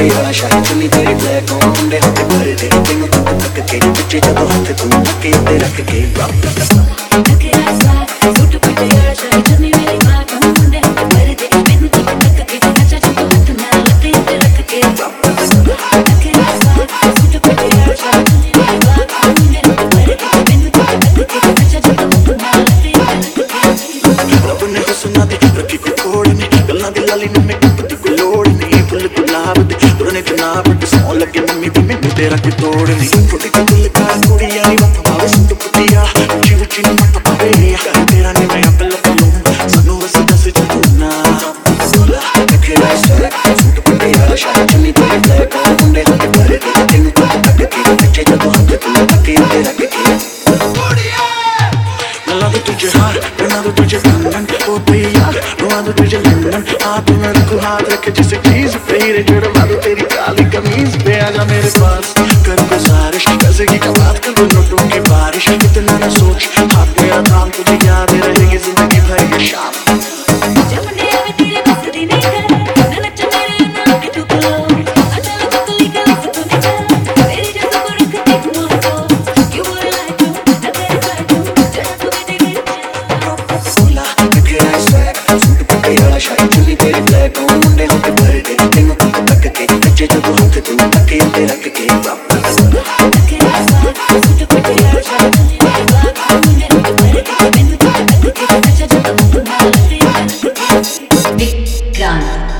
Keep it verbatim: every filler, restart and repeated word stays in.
पटियाला शाही चुन्नी तेरी ब्लैक हो मुंडे हाथ भर दे तेनू तक तक के बच्चे जदों हाथ तू नके उत्ते रख के नके ऐसा सूट पटियाला शाही चुन्नी मेरी ब्लैक हो मुंडे हाथ भर दे तेनू तक तक के बच्चे जदों हाथ नाल नके उत्ते रख के नके ऐसा सूट पटियाला शाही चुन्नी मेरी ब्लैक हो मुंडे हाथ भर दे तेनू तक तक के बच्चे जदों हाथ नाल नके उत्ते रख के रब ने हुस्ना दी रखी कोई कोड़ नहीं गल्लां दी लाली ने मेकअप दी कोई लोड़ नहीं फुल गुलाब दे पुराने जनाब दे सौ लगे मम्मी दी मैनू तेरा कोई तोड़ नहीं फुटी का दिल का कुड़ी आई वक्त पावे सुट पुटिया ऊंची ऊंची न मत पावे कर तेरा ने मैं अपल पलूं सानू बस दस जदू ना सोला नखरा सैक सूट पटियाला शाही चुन्नी तेरी ब्लैक हो मुंडे हाथ भर दे तेनू तक तक के बच्चे जदों हाथ तू नके उत्ते रख के गल्लां दे तुझे हार गल्लां दे तुझे कंगन ओ पिया रुआ दे तुझे लंदन हाथ में रखूं हाथ रख जैसे चीज फेरे जुड़वा दूं तेरी काली कमीज पे आजा मेरे पास कर गुजारिश पैसे की कमात कर दो नोटों की बारिश इतना ना सोच हाथ मेरा थाम तुझे याद रहेगी जिंदगी भर की शाम जमने आवे तेरे बस दी नहीं कर ना नच मेरे नाम के तू को अचल चकली का तू नहीं कर तेरी जैसा को रख दे तुम को यू आर लाइक तू ना तेरे साथ तू जरा तू दे दे सोला नखरा सैक सूट पटियाला शाही चुन्नी तेरी ब्लैक हो मुंडे हाथ भर दे तेनू तक तक के बच्चे जदों हाथ तू नके उत्ते रख के नखरा सैक सूट पटियाला शाही चुन्नी तेरी ब्लैक हो मुंडे हाथ भर दे तेनू तक तक के बच्चे जदों हाथ नाल नके उत्ते रख के विक्रांत।